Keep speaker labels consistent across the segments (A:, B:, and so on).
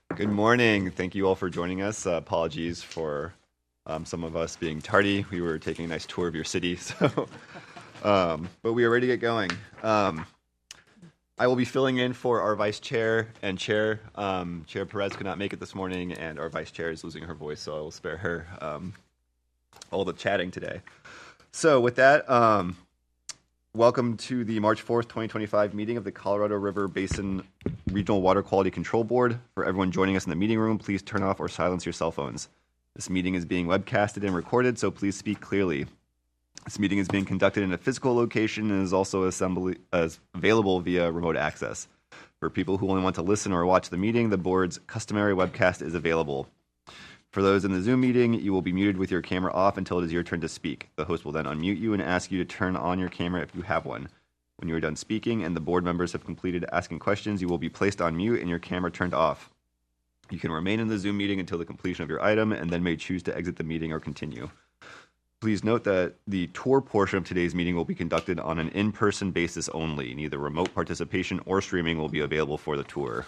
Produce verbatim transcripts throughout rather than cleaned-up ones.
A: Good morning. Thank you all for joining us. Uh, apologies for um, some of us being tardy. We were taking a nice tour of your city, so um, but we are ready to get going. Um, I will be filling in for our vice chair and chair. Um, Chair Perez could not make it this morning, and our vice chair is losing her voice, so I will spare her um, all the chatting today. So with that, um, welcome to the March fourth, twenty twenty-five meeting of the Colorado River Basin Regional Water Quality Control Board. For everyone joining us in the meeting room, please turn off or silence your cell phones. This meeting is being webcasted and recorded, so please speak clearly. This meeting is being conducted in a physical location and is also assembly, uh, available via remote access. For people who only want to listen or watch the meeting, the board's customary webcast is available. For those in the Zoom meeting, you will be muted with your camera off until it is your turn to speak. The host will then unmute you and ask you to turn on your camera if you have one. When you are done speaking and the board members have completed asking questions, you will be placed on mute and your camera turned off. You can remain in the Zoom meeting until the completion of your item and then may choose to exit the meeting or continue. Please note that the tour portion of today's meeting will be conducted on an in-person basis only. Neither remote participation or streaming will be available for the tour.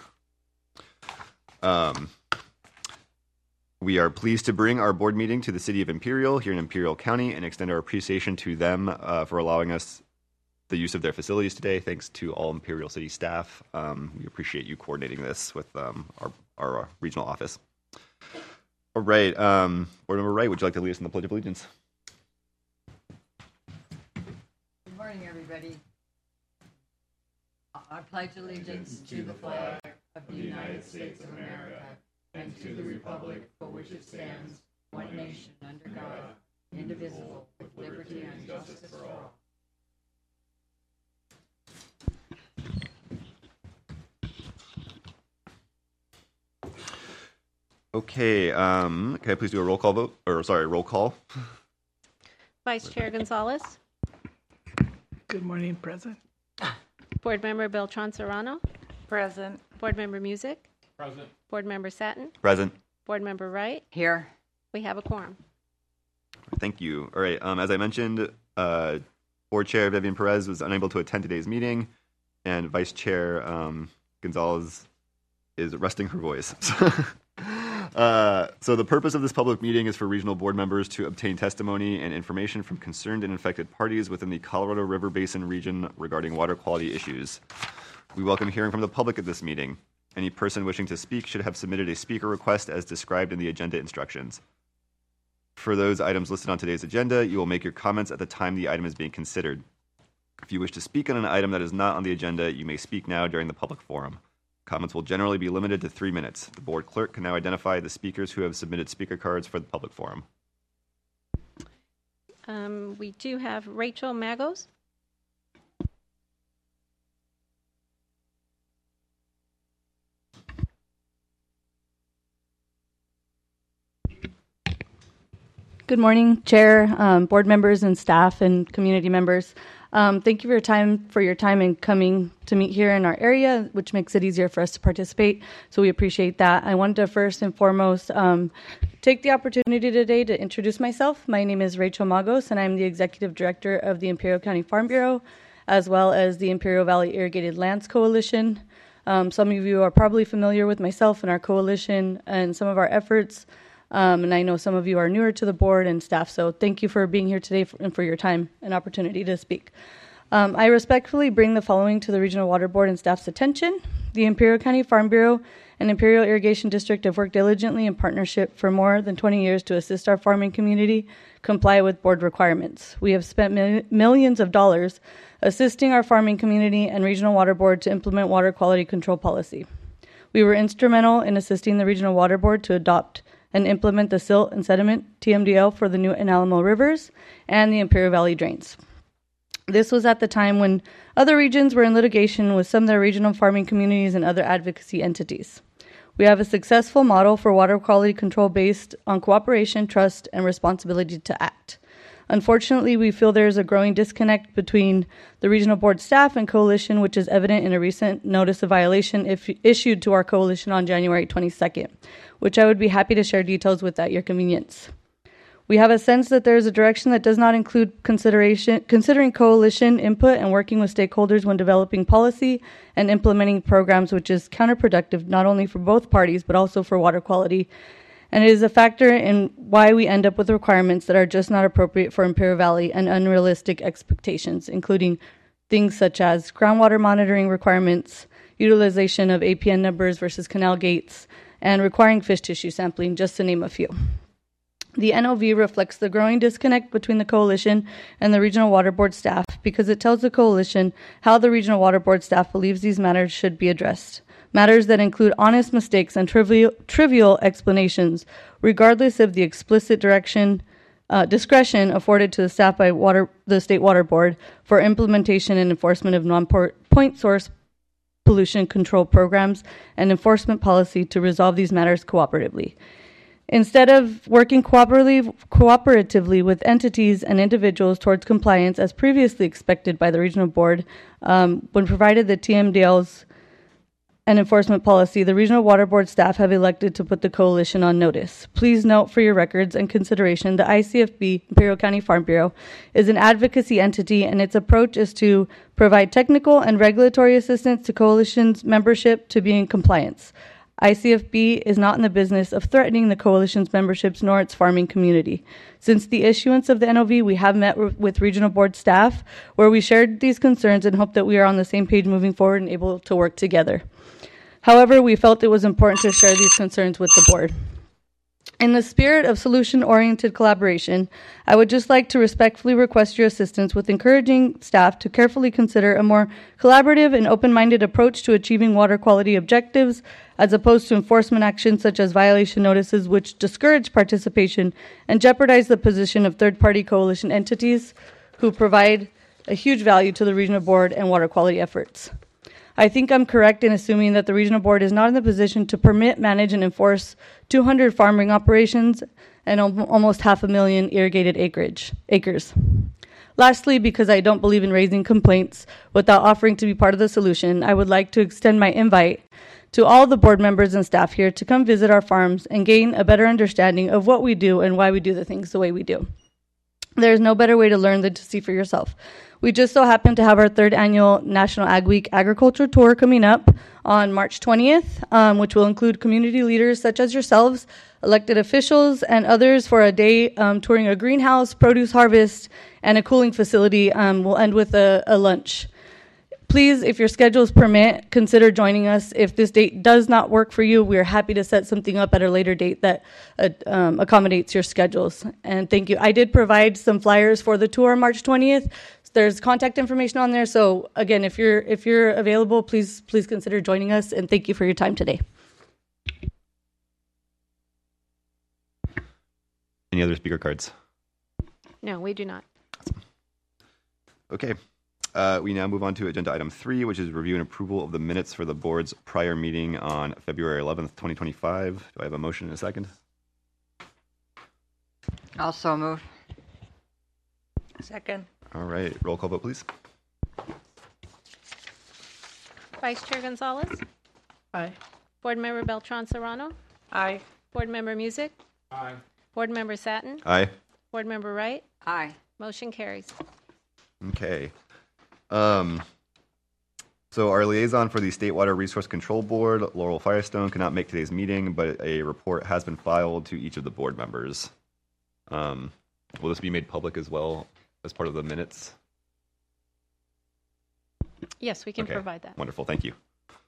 A: Um, we are pleased to bring our board meeting to the city of Imperial here in Imperial County and extend our appreciation to them uh, for allowing us the use of their facilities today. Thanks to all Imperial City staff. Um, we appreciate you coordinating this with um, our, our uh, regional office. All right, um, Board Member Wright, would you like to lead us in the Pledge of Allegiance?
B: Good morning, everybody. I pledge allegiance to the flag of the United States of America and to the republic for which it stands, one nation under God, indivisible, with liberty and justice for all.
A: Okay, um, can I please do a roll call vote? Or sorry, roll call.
C: Vice Chair Gonzalez.
D: Good morning, President.
C: Board Member Beltran Serrano.
E: Present.
C: Board Member Music.
F: Present.
C: Board Member Satin.
A: Present.
C: Board Member Wright.
E: Here.
C: We have a quorum.
A: Thank you. All right, um, as I mentioned, uh, Board Chair Vivian Perez was unable to attend today's meeting, and Vice Chair um, Gonzalez is resting her voice. Uh, so the purpose of this public meeting is for regional board members to obtain testimony and information from concerned and infected parties within the Colorado River Basin region regarding water quality issues. We welcome hearing from the public at this meeting. Any person wishing to speak should have submitted a speaker request as described in the agenda instructions. For those items listed on today's agenda, you will make your comments at the time the item is being considered. If you wish to speak on an item that is not on the agenda, you may speak now during the public forum. Comments will generally be limited to three minutes. The board clerk can now identify the speakers who have submitted speaker cards for the public forum.
C: Um, we do have Rachel Magos.
G: Good morning, Chair, um, board members and staff and community members. Um, thank you for your time for your time in coming to meet here in our area, which makes it easier for us to participate. So we appreciate that. I wanted to first and foremost um, take the opportunity today to introduce myself. My name is Rachel Magos, and I'm the Executive Director of the Imperial County Farm Bureau, as well as the Imperial Valley Irrigated Lands Coalition. Um, some of you are probably familiar with myself and our coalition and some of our efforts. Um, and I know some of you are newer to the board and staff, so thank you for being here today for, and for your time and opportunity to speak. Um, I respectfully bring the following to the Regional Water Board and staff's attention. The Imperial County Farm Bureau and Imperial Irrigation District have worked diligently in partnership for more than twenty years to assist our farming community comply with board requirements. We have spent mil- millions of dollars assisting our farming community and Regional Water Board to implement water quality control policy. We were instrumental in assisting the Regional Water Board to adopt and implement the silt and sediment T M D L for the Newt and Alamo rivers and the Imperial Valley drains. This was at the time when other regions were in litigation with some of their regional farming communities and other advocacy entities. We have a successful model for water quality control based on cooperation, trust, and responsibility to act. Unfortunately, we feel there is a growing disconnect between the regional board staff and coalition, which is evident in a recent notice of violation if issued to our coalition on January twenty-second, which I would be happy to share details with at your convenience. We have a sense that there is a direction that does not include consideration considering coalition input and working with stakeholders when developing policy and implementing programs, which is counterproductive not only for both parties but also for water quality. And it is a factor in why we end up with requirements that are just not appropriate for Imperial Valley and unrealistic expectations, including things such as groundwater monitoring requirements, utilization of A P N numbers versus canal gates, and requiring fish tissue sampling, just to name a few. The N O V reflects the growing disconnect between the Coalition and the Regional Water Board staff because it tells the Coalition how the Regional Water Board staff believes these matters should be addressed. Matters that include honest mistakes and trivial, trivial explanations, regardless of the explicit direction, uh, discretion afforded to the staff by water, the State Water Board for implementation and enforcement of non-point source pollution control programs and enforcement policy to resolve these matters cooperatively. Instead of working cooperatively, cooperatively with entities and individuals towards compliance as previously expected by the Regional Board, um, when provided the T M D Ls and enforcement policy, the Regional Water Board staff have elected to put the Coalition on notice. Please note for your records and consideration, the I C F B, Imperial County Farm Bureau, is an advocacy entity, and its approach is to provide technical and regulatory assistance to Coalition's membership to be in compliance. I C F B is not in the business of threatening the Coalition's memberships nor its farming community. Since the issuance of the N O V, we have met w- with Regional Board staff where we shared these concerns and hope that we are on the same page moving forward and able to work together. However, we felt it was important to share these concerns with the board. In the spirit of solution-oriented collaboration, I would just like to respectfully request your assistance with encouraging staff to carefully consider a more collaborative and open-minded approach to achieving water quality objectives, as opposed to enforcement actions such as violation notices, which discourage participation and jeopardize the position of third-party coalition entities who provide a huge value to the Regional Board and water quality efforts. I think I'm correct in assuming that the Regional Board is not in the position to permit, manage, and enforce two hundred farming operations and al- almost half a million irrigated acreage, acres. Lastly, because I don't believe in raising complaints without offering to be part of the solution, I would like to extend my invite to all the board members and staff here to come visit our farms and gain a better understanding of what we do and why we do the things the way we do. There's no better way to learn than to see for yourself. We just so happen to have our third annual National Ag Week Agriculture Tour coming up on March twentieth, um, which will include community leaders such as yourselves, elected officials, and others for a day um, touring a greenhouse, produce harvest, and a cooling facility. Um, we'll end with a, a lunch. Please, if your schedules permit, consider joining us. If this date does not work for you, we are happy to set something up at a later date that uh, um, accommodates your schedules. And thank you. I did provide some flyers for the tour March twentieth. There's contact information on there. So again, if you're if you're available, please please consider joining us. And thank you for your time today.
A: Any other speaker cards?
C: No, we do not.
A: Okay. Uh, we now move on to agenda item three, which is review and approval of the minutes for the board's prior meeting on February eleventh, twenty twenty-five. Do I have a motion in a second?
B: Also move.
D: Second.
A: All right. Roll call vote, please.
C: Vice Chair Gonzalez,
D: Aye.
C: Board Member Beltran Serrano,
D: Aye.
C: Board Member Music,
E: Aye.
C: Board Member Satin,
A: Aye.
C: Board Member Wright.
B: Aye.
C: Motion carries.
A: Okay. Um, so our liaison for the State Water Resource Control Board, Laurel Firestone, cannot make today's meeting, but a report has been filed to each of the board members. Um, will this be made public as well as part of the minutes?
C: Yes, we can
A: Okay.
C: provide that.
A: Wonderful. Thank you.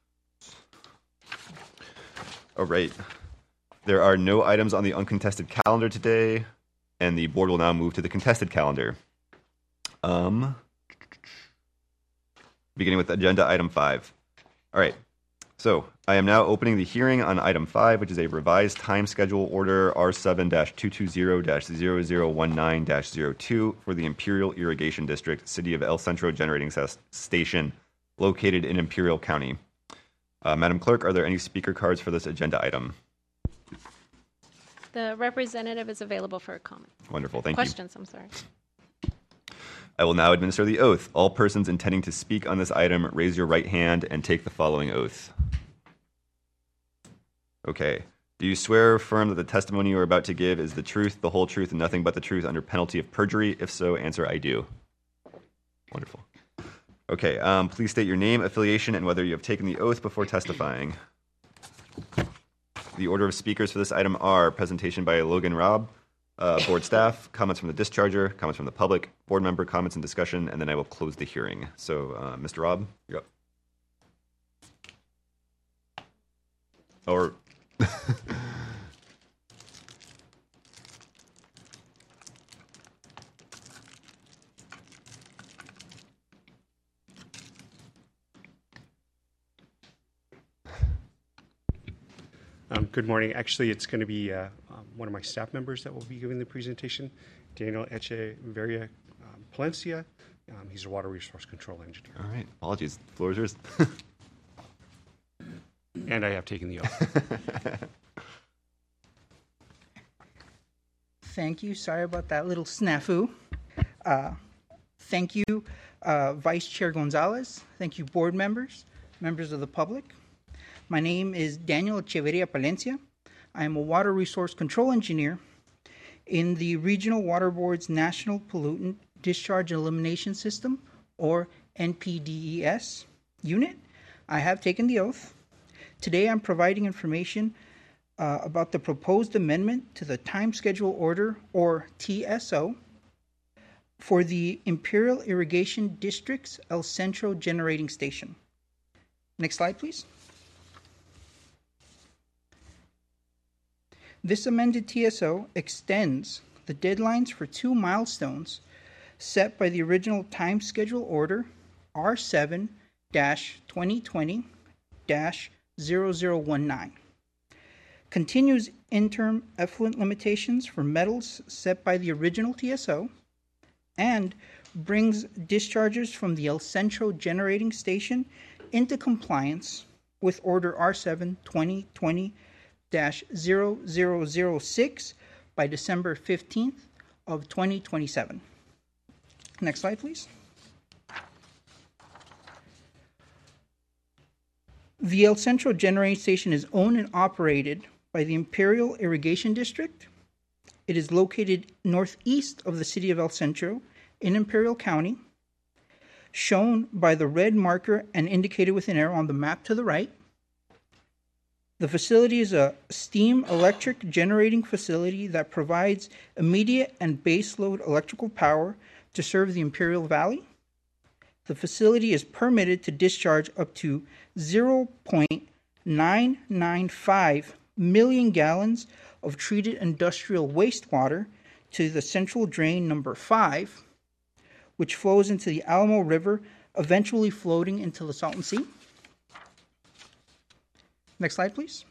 A: All right. There are no items on the uncontested calendar today, and the board will now move to the contested calendar. Um, beginning with agenda item five. All right. So I am now opening the hearing on item five, which is a revised time schedule order R seven two two zero zero zero one nine zero two for the Imperial Irrigation District, City of El Centro Generating Station, located in Imperial County. Uh, Madam Clerk, are there any speaker cards for this agenda item?
C: The representative is available for a comment.
A: Wonderful. Thank you.
C: Questions, I'm sorry.
A: I will now administer the oath. All persons intending to speak on this item, raise your right hand and take the following oath. Okay. Do you swear or affirm that the testimony you are about to give is the truth, the whole truth, and nothing but the truth under penalty of perjury? If so, answer I do. Wonderful. Okay, um, please state your name, affiliation, and whether you have taken the oath before testifying. The order of speakers for this item are presentation by Logan Robb, uh, board staff, comments from the discharger, comments from the public, board member comments and discussion, and then I will close the hearing. So, uh, Mister Robb, you're up. Or...
E: Um, good morning. Actually, it's going to be uh, um, one of my staff members that will be giving the presentation, Daniel Echeverria um, Palencia. Um, he's a water resource control engineer.
A: All right. Apologies. The floor is yours.
E: And I have taken the oath.
D: Thank you. Sorry about that little snafu. Uh, thank you, uh, Vice Chair Gonzalez. Thank you, board members, members of the public. My name is Daniel Echeverria Palencia. I am a water resource control engineer in the Regional Water Board's National Pollutant Discharge Elimination System, or N P D E S, unit. I have taken the oath. Today I'm providing information uh, about the proposed amendment to the Time Schedule Order, or T S O, for the Imperial Irrigation District's El Centro Generating Station. Next slide, please. This amended T S O extends the deadlines for two milestones set by the original Time Schedule Order R seven twenty twenty dash zero zero one nine. Continues interim effluent limitations for metals set by the original T S O, and brings discharges from the El Centro Generating Station into compliance with Order R seven twenty twenty dash zero zero zero six by December fifteenth of twenty twenty-seven. Next slide, please. The El Centro Generating Station is owned and operated by the Imperial Irrigation District. It is located northeast of the city of El Centro in Imperial County, shown by the red marker and indicated with an arrow on the map to the right. The facility is a steam electric generating facility that provides immediate and baseload electrical power to serve the Imperial Valley. The facility is permitted to discharge up to zero point nine nine five million gallons of treated industrial wastewater to the central drain number five, which flows into the Alamo River, eventually floating into the Salton Sea. Next slide, please.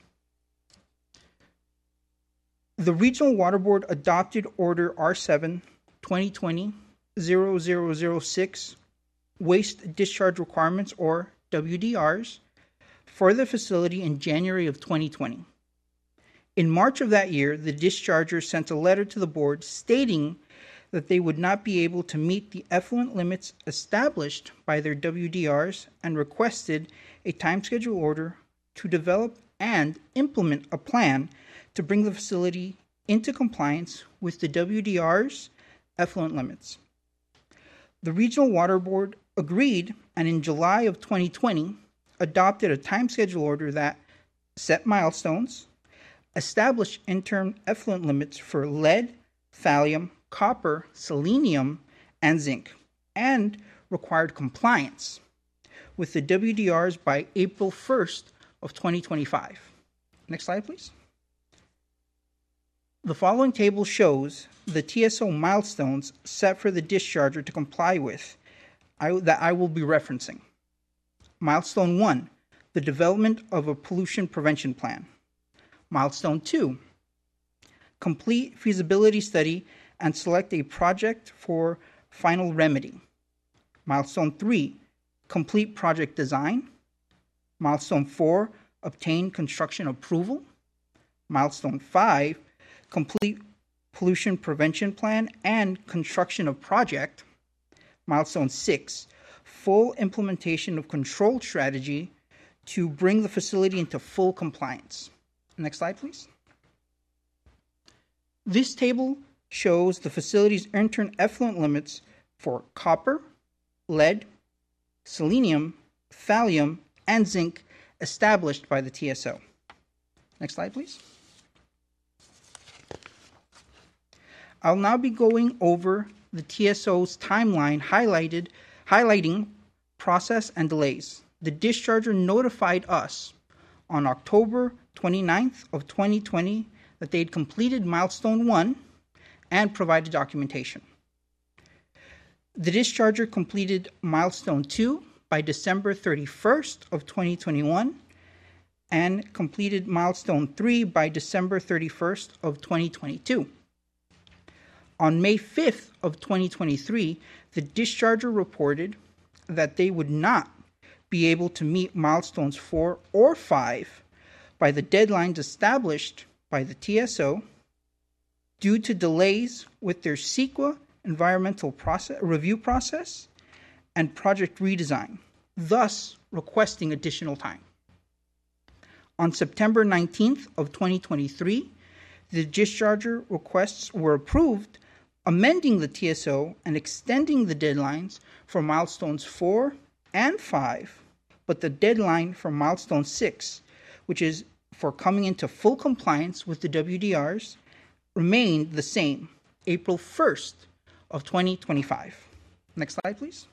D: The Regional Water Board adopted Order R seven twenty twenty dash zero zero zero six Waste Discharge Requirements, or W D Rs, for the facility in January of twenty twenty. In March of that year, the discharger sent a letter to the board stating that they would not be able to meet the effluent limits established by their W D Rs and requested a time schedule order to develop and implement a plan to bring the facility into compliance with the W D R's effluent limits. The Regional Water Board agreed, and in July of twenty twenty, adopted a time schedule order that set milestones, established interim effluent limits for lead, thallium, copper, selenium, and zinc, and required compliance with the W D Rs by April first of twenty twenty-five. Next slide, please. The following table shows the T S O milestones set for the discharger to comply with I, that I will be referencing. Milestone one, the development of a pollution prevention plan. Milestone two, complete feasibility study and select a project for final remedy. Milestone three, complete project design. Milestone four, obtain construction approval. Milestone five, complete pollution prevention plan and construction of project. Milestone six, full implementation of control strategy to bring the facility into full compliance. Next slide, please. This table shows the facility's intern effluent limits for copper, lead, selenium, thallium, and zinc established by the T S O. Next slide, please. I'll now be going over the T S O's timeline highlighted, highlighting process and delays. The discharger notified us on October twenty-ninth of twenty twenty that they'd completed milestone one and provided documentation. The discharger completed milestone two by December thirty-first of twenty twenty-one and completed milestone three by December thirty-first of twenty twenty-two. On May fifth of twenty twenty-three, the discharger reported that they would not be able to meet milestones four or five by the deadlines established by the T S O due to delays with their CEQA environmental process, review process and project redesign, thus requesting additional time. On September nineteenth of twenty twenty-three, the discharger requests were approved, amending the T S O and extending the deadlines for milestones four and five, but the deadline for milestone six, which is for coming into full compliance with the W D Rs, remained the same, April first of twenty twenty-five. Next slide, please.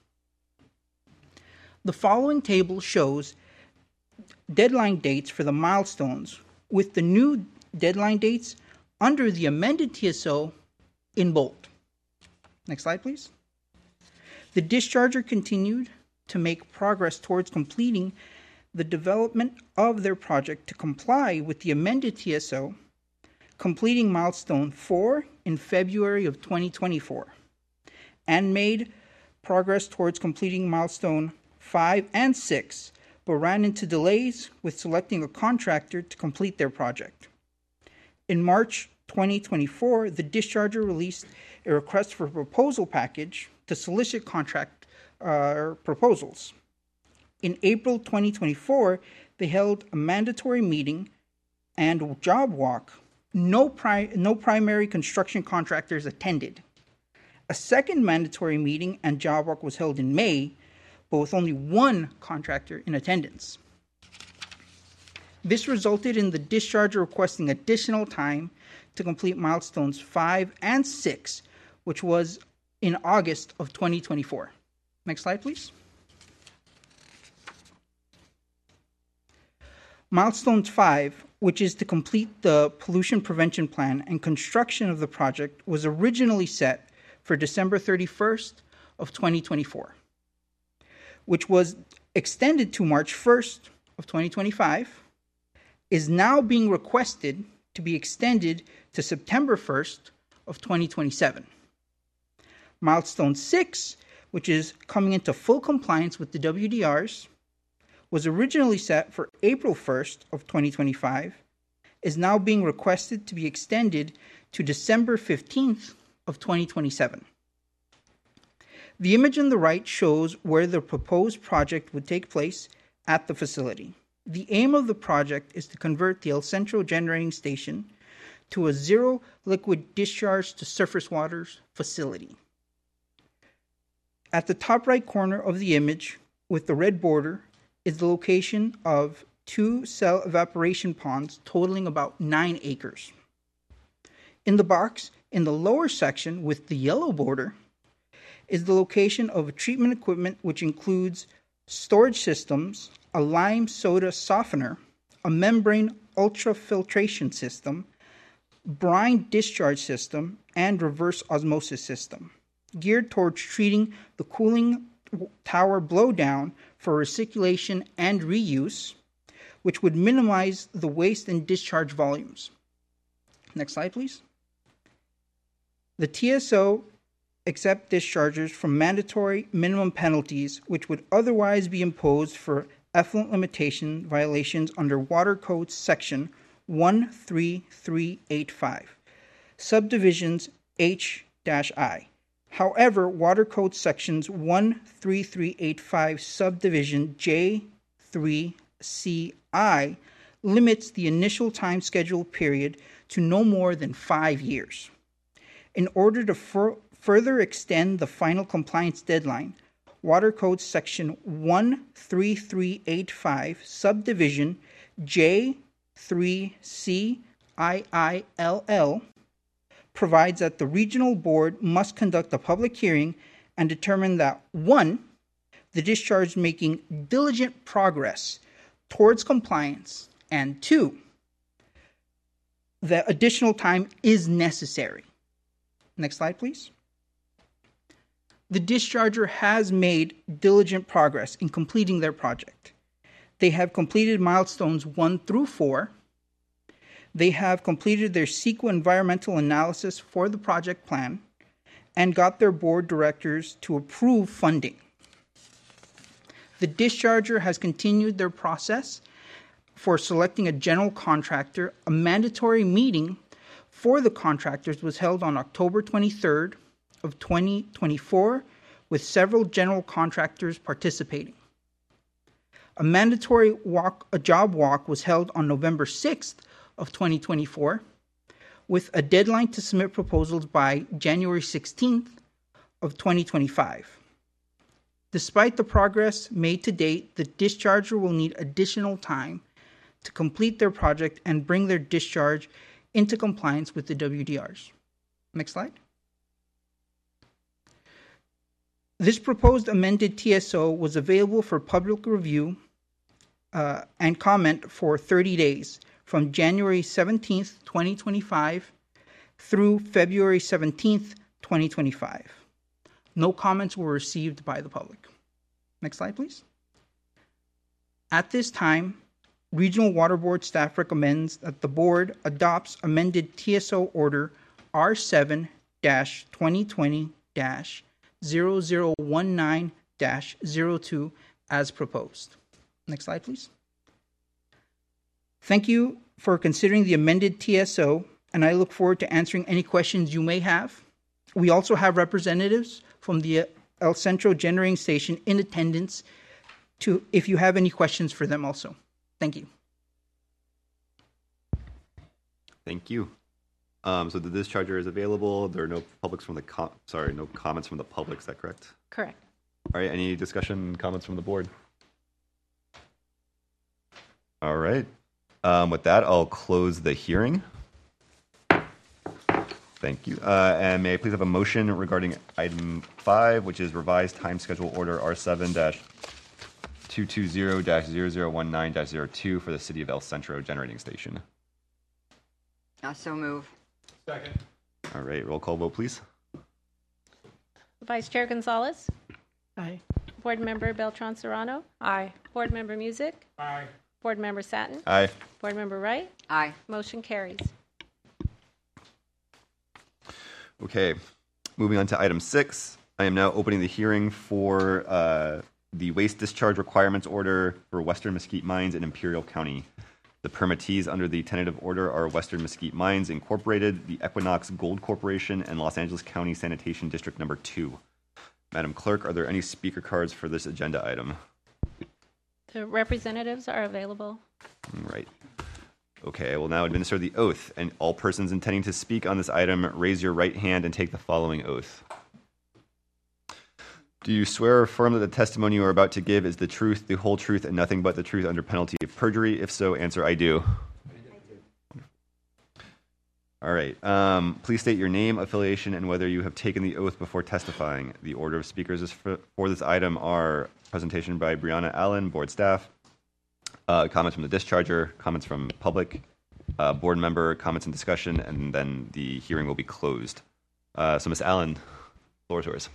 D: The following table shows deadline dates for the milestones with the new deadline dates under the amended T S O in bold. Next slide, please. The discharger continued to make progress towards completing the development of their project to comply with the amended T S O, completing milestone four in February of twenty twenty-four, and made progress towards completing milestone five and six, but ran into delays with selecting a contractor to complete their project. In March twenty twenty-four, the discharger released a request for proposal package to solicit contract uh, proposals. In April twenty twenty-four, they held a mandatory meeting and job walk. No, pri- no primary construction contractors attended. A second mandatory meeting and job walk was held in May, but with only one contractor in attendance. This resulted in the discharger requesting additional time to complete milestones five and six, which was in August of twenty twenty-four. Next slide, please. Milestone five, which is to complete the pollution prevention plan and construction of the project, was originally set for December thirty-first of twenty twenty-four, which was extended to March first of twenty twenty-five, is now being requested to be extended to September first of twenty twenty-seven. Milestone six, which is coming into full compliance with the W D Rs, was originally set for April first of twenty twenty-five, is now being requested to be extended to December fifteenth of twenty twenty-seven. The image on the right shows where the proposed project would take place at the facility. The aim of the project is to convert the El Centro generating station to a zero liquid discharge to surface waters facility. At the top right corner of the image, with the red border, is the location of two cell evaporation ponds totaling about nine acres. In the box in the lower section with the yellow border is the location of treatment equipment, which includes storage systems, a lime soda softener, a membrane ultrafiltration system, brine discharge system, and reverse osmosis system, geared towards treating the cooling tower blowdown for recirculation and reuse, which would minimize the waste and discharge volumes. Next slide, please. The T S O accepts dischargers from mandatory minimum penalties, which would otherwise be imposed for effluent limitation violations under Water Code Section one three three eight five, subdivisions H I. However, Water Code Sections one three three eight five, subdivision J three C I limits the initial time schedule period to no more than five years. In order to fur- further extend the final compliance deadline, Water Code Section one three three eight five, Subdivision J three C I I L L, provides that the regional board must conduct a public hearing and determine that, one, the discharge making diligent progress towards compliance, and two, that additional time is necessary. Next slide, please. The discharger has made diligent progress in completing their project. They have completed milestones one through four. They have completed their CEQA environmental analysis for the project plan and got their board directors to approve funding. The discharger has continued their process for selecting a general contractor. A mandatory meeting for the contractors was held on October twenty-third of twenty twenty-four with several general contractors participating. A mandatory walk, a job walk was held on November sixth of twenty twenty-four with a deadline to submit proposals by January sixteenth of twenty twenty-five. Despite the progress made to date, the discharger will need additional time to complete their project and bring their discharge into compliance with the W D Rs. Next slide. This proposed amended T S O was available for public review uh, and comment for thirty days from January seventeenth, twenty twenty-five through February seventeenth, twenty twenty-five. No comments were received by the public. Next slide, please. At this time, Regional Water Board staff recommends that the board adopts amended T S O Order R seven twenty twenty zero zero one nine zero two as proposed. Next slide, please. Thank you for considering the amended T S O, and I look forward to answering any questions you may have. We also have representatives from the El Centro Generating Station in attendance to if you have any questions for them also. Thank you.
A: Thank you. Um, so the discharger is available. There are no publics from the com- sorry, no comments from the public. Is that correct?
C: Correct.
A: All right. Any discussion, comments from the board? All right. Um, with that, I'll close the hearing. Thank you. Uh, and may I please have a motion regarding item five, which is revised time schedule order R seven two two zero zero zero one nine zero two for the City of El Centro Generating Station.
B: I so move.
F: Second.
A: All right. Roll call vote, please.
C: Vice Chair Gonzalez.
G: Aye.
C: Board Member Beltran Serrano. Aye. Board Member Music.
F: Aye.
C: Board Member Satin.
A: Aye.
C: Board Member Wright.
B: Aye.
C: Motion carries.
A: Okay, moving on to item six. I am now opening the hearing for uh, the waste discharge requirements order for Western Mesquite Mines in Imperial County. The permittees under the tentative order are Western Mesquite Mines Incorporated, the Equinox Gold Corporation, and Los Angeles County Sanitation District Number Two. Madam Clerk, are there any speaker cards for this agenda item?
C: The representatives are available.
A: Right. Okay, I will now administer the oath, and all persons intending to speak on this item, raise your right hand and take the following oath. Do you swear or affirm that the testimony you are about to give is the truth, the whole truth, and nothing but the truth under penalty of perjury? If so, answer I do. I do. All right. Um, please state your name, affiliation, and whether you have taken the oath before testifying. The order of speakers is for, for this item are presentation by Brianna Allen, board staff, Uh, comments from the discharger, comments from public, uh, board member, comments and discussion, and then the hearing will be closed. Uh, so, Miz Allen, floor is yours.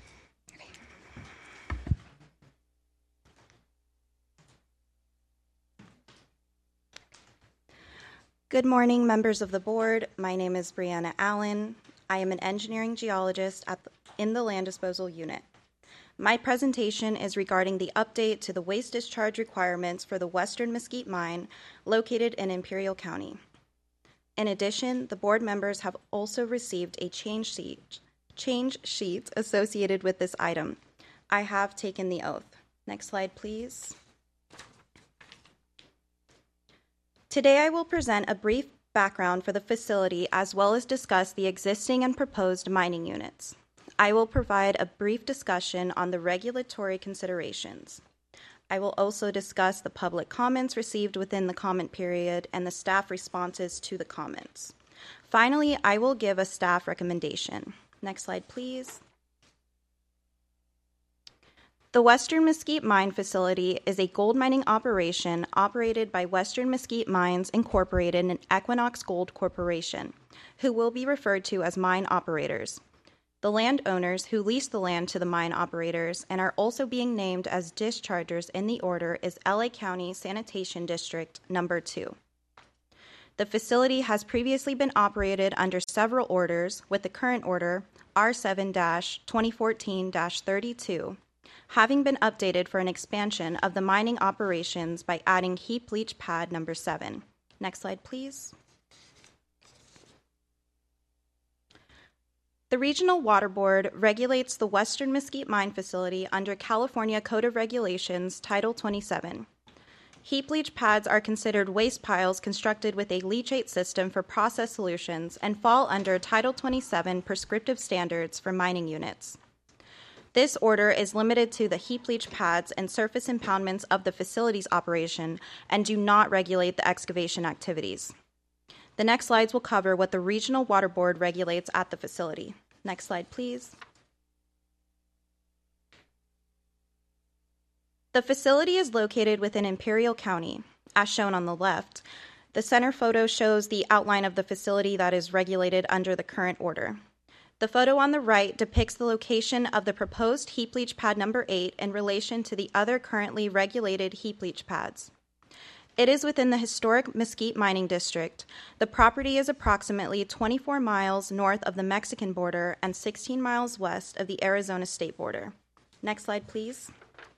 H: Good morning, members of the board. My name is Brianna Allen. I am an engineering geologist at the, in the Land Disposal Unit. My presentation is regarding the update to the waste discharge requirements for the Western Mesquite Mine located in Imperial County. In addition, the board members have also received a change sheet, change sheet associated with this item. I have taken the oath. Next slide, please. Today I will present a brief background for the facility as well as discuss the existing and proposed mining units. I will provide a brief discussion on the regulatory considerations. I will also discuss the public comments received within the comment period and the staff responses to the comments. Finally, I will give a staff recommendation. Next slide, please. The Western Mesquite Mine Facility is a gold mining operation operated by Western Mesquite Mines Incorporated and Equinox Gold Corporation, who will be referred to as mine operators. The landowners who lease the land to the mine operators and are also being named as dischargers in the order is L A County Sanitation District Number two. The facility has previously been operated under several orders, with the current order R seven twenty fourteen dash thirty-two having been updated for an expansion of the mining operations by adding heap leach pad number seven. Next slide, please. The Regional Water Board regulates the Western Mesquite Mine Facility under California Code of Regulations, Title twenty-seven. Heap leach pads are considered waste piles constructed with a leachate system for process solutions and fall under Title twenty-seven prescriptive standards for mining units. This order is limited to the heap leach pads and surface impoundments of the facility's operation and do not regulate the excavation activities. The next slides will cover what the Regional Water Board regulates at the facility. Next slide, please. The facility is located within Imperial County, as shown on the left. The center photo shows the outline of the facility that is regulated under the current order. The photo on the right depicts the location of the proposed heap leach pad number eight in relation to the other currently regulated heap leach pads. It is within the historic Mesquite Mining District. The property is approximately twenty-four miles north of the Mexican border and sixteen miles west of the Arizona state border. Next slide, please.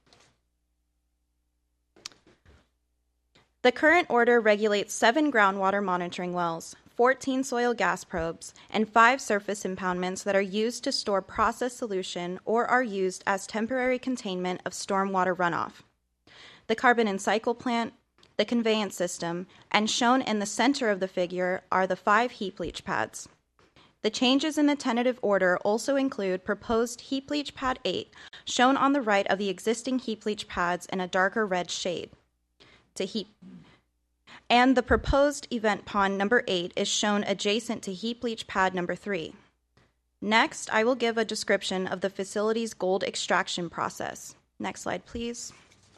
H: The current order regulates seven groundwater monitoring wells, fourteen soil gas probes, and five surface impoundments that are used to store process solution or are used as temporary containment of stormwater runoff. The carbon and cycle plant, the conveyance system, and shown in the center of the figure are the five heap leach pads. The changes in the tentative order also include proposed heap leach pad eight, shown on the right of the existing heap leach pads in a darker red shade. To heap And the proposed event pond number eight is shown adjacent to heap leach pad number three. Next, I will give a description of the facility's gold extraction process. Next slide, please.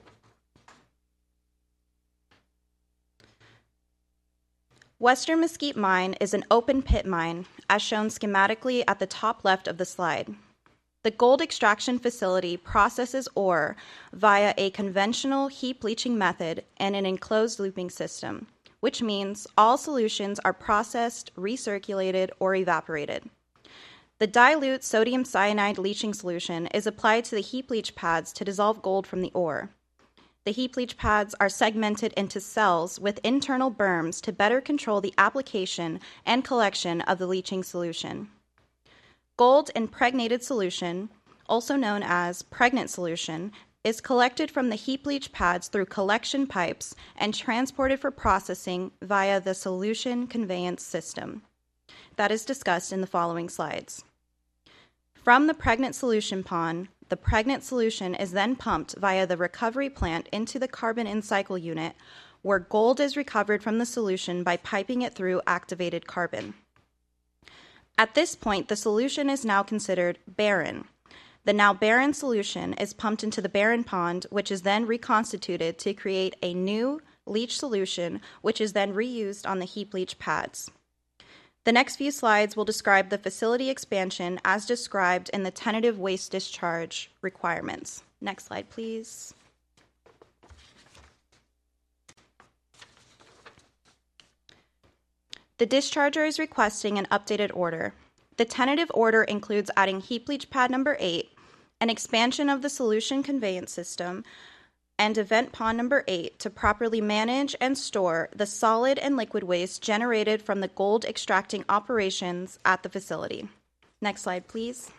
H: Western Mesquite Mine is an open pit mine, as shown schematically at the top left of the slide. The gold extraction facility processes ore via a conventional heap leaching method and an enclosed looping system, which means all solutions are processed, recirculated, or evaporated. The dilute sodium cyanide leaching solution is applied to the heap leach pads to dissolve gold from the ore. The heap leach pads are segmented into cells with internal berms to better control the application and collection of the leaching solution. Gold impregnated solution, also known as pregnant solution, is collected from the heap leach pads through collection pipes and transported for processing via the solution conveyance system. That is discussed in the following slides. From the pregnant solution pond, the pregnant solution is then pumped via the recovery plant into the carbon in cycle unit, where gold is recovered from the solution by piping it through activated carbon. At this point, the solution is now considered barren. The now barren solution is pumped into the barren pond, which is then reconstituted to create a new leach solution, which is then reused on the heap leach pads. The next few slides will describe the facility expansion as described in the tentative waste discharge requirements. Next slide, please. The discharger is requesting an updated order. The tentative order includes adding heap leach pad number eight, an expansion of the solution conveyance system, and event pond number eight to properly manage and store the solid and liquid waste generated from the gold extracting operations at the facility. Next slide, please.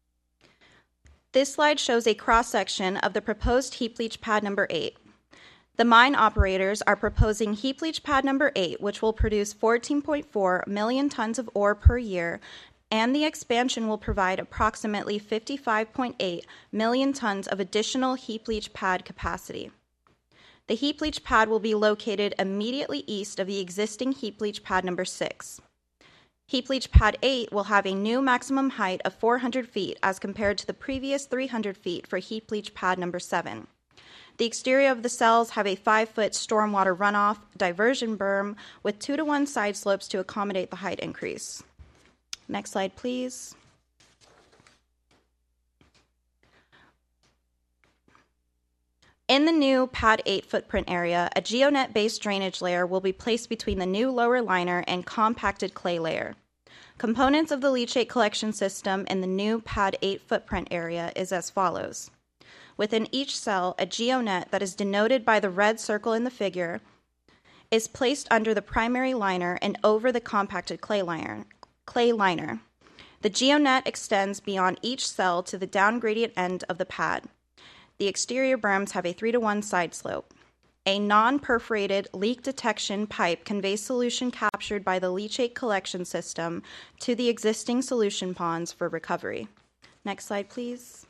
H: This slide shows a cross-section of the proposed heap leach pad number eight. The mine operators are proposing heap leach pad number eight, which will produce fourteen point four million tons of ore per year, and the expansion will provide approximately fifty-five point eight million tons of additional heap leach pad capacity. The heap leach pad will be located immediately east of the existing heap leach pad number six. Heap leach pad eight will have a new maximum height of four hundred feet as compared to the previous three hundred feet for heap leach pad number seven. The exterior of the cells have a five-foot stormwater runoff diversion berm with two to one side slopes to accommodate the height increase. Next slide, please. In the new Pad eight footprint area, a GeoNet-based drainage layer will be placed between the new lower liner and compacted clay layer. Components of the leachate collection system in the new Pad eight footprint area is as follows. Within each cell, a GeoNet that is denoted by the red circle in the figure is placed under the primary liner and over the compacted clay liner. Clay liner. The GeoNet extends beyond each cell to the down gradient end of the pad. The exterior berms have a three to one side slope. A non-perforated leak detection pipe conveys solution captured by the leachate collection system to the existing solution ponds for recovery. Next slide, please.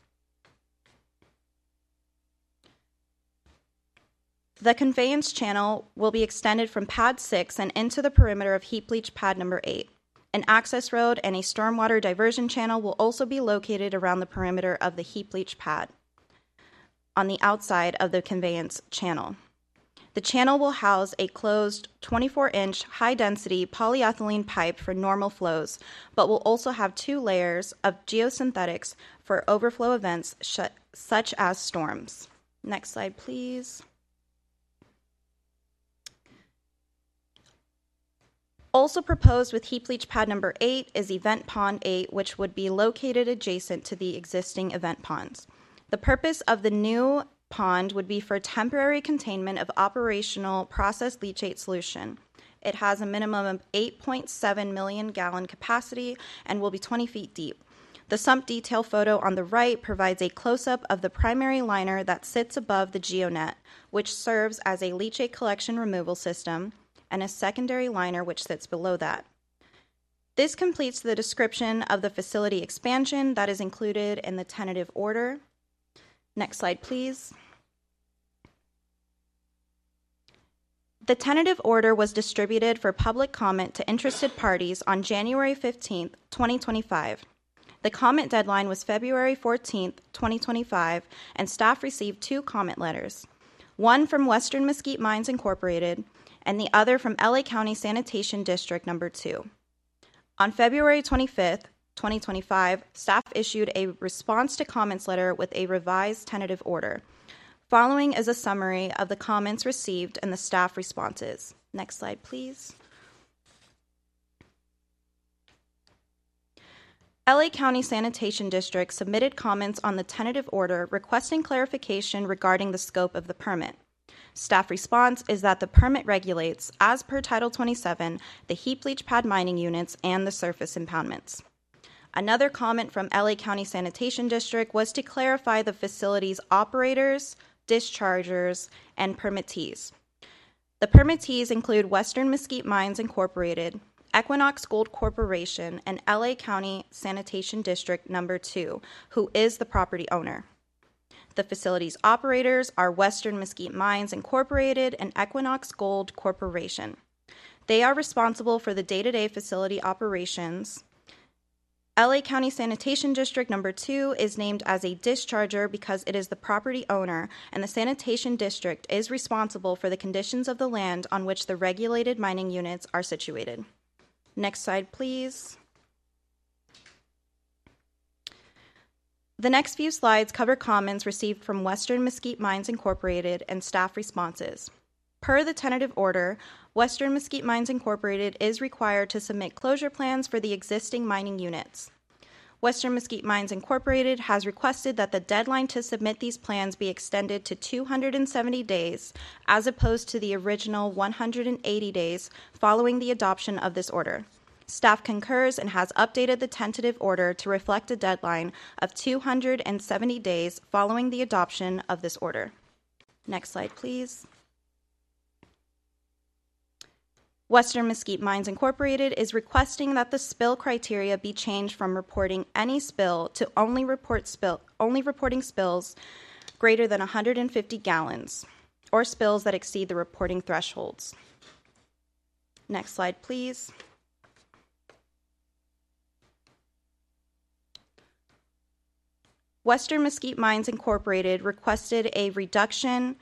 H: The conveyance channel will be extended from pad six and into the perimeter of heap leach pad number eight. An access road and a stormwater diversion channel will also be located around the perimeter of the heap leach pad on the outside of the conveyance channel. The channel will house a closed twenty-four inch high-density polyethylene pipe for normal flows, but will also have two layers of geosynthetics for overflow events sh- such as storms. Next slide, please. Also proposed with heap leach pad number eight is event pond eight, which would be located adjacent to the existing event ponds. The purpose of the new pond would be for temporary containment of operational processed leachate solution. It has a minimum of eight point seven million gallon capacity and will be twenty feet deep. The sump detail photo on the right provides a close-up of the primary liner that sits above the GeoNet, which serves as a leachate collection removal system, and a secondary liner which sits below that. This completes the description of the facility expansion that is included in the tentative order. Next slide, please. The tentative order was distributed for public comment to interested parties on January fifteenth, twenty twenty-five. The comment deadline was February fourteenth, twenty twenty-five, and staff received two comment letters, one from Western Mesquite Mines Incorporated and the other from L A County Sanitation District Number two. On February twenty-fifth, twenty twenty-five, staff issued a response to comments letter with a revised tentative order. Following is a summary of the comments received and the staff responses. Next slide, please. L A County Sanitation District submitted comments on the tentative order requesting clarification regarding the scope of the permit. Staff response is that the permit regulates, as per Title twenty-seven, the heap leach pad mining units and the surface impoundments. Another comment from L A County Sanitation District was to clarify the facility's operators, dischargers, and permittees. The permittees include Western Mesquite Mines Incorporated, Equinox Gold Corporation, and L A County Sanitation District Number two, who is the property owner. The facility's operators are Western Mesquite Mines Incorporated and Equinox Gold Corporation. They are responsible for the day-to-day facility operations. L A County Sanitation District Number two is named as a discharger because it is the property owner, and the Sanitation District is responsible for the conditions of the land on which the regulated mining units are situated. Next slide, please. The next few slides cover comments received from Western Mesquite Mines Incorporated and staff responses. Per the tentative order, Western Mesquite Mines Incorporated is required to submit closure plans for the existing mining units. Western Mesquite Mines Incorporated has requested that the deadline to submit these plans be extended to two hundred seventy days, as opposed to the original one hundred eighty days following the adoption of this order. Staff concurs and has updated the tentative order to reflect a deadline of two hundred seventy days following the adoption of this order. Next slide, please. Western Mesquite Mines Incorporated is requesting that the spill criteria be changed from reporting any spill to only report spill only reporting spills greater than one hundred fifty gallons or spills that exceed the reporting thresholds. Next slide, please. Western Mesquite Mines Incorporated requested a reduction,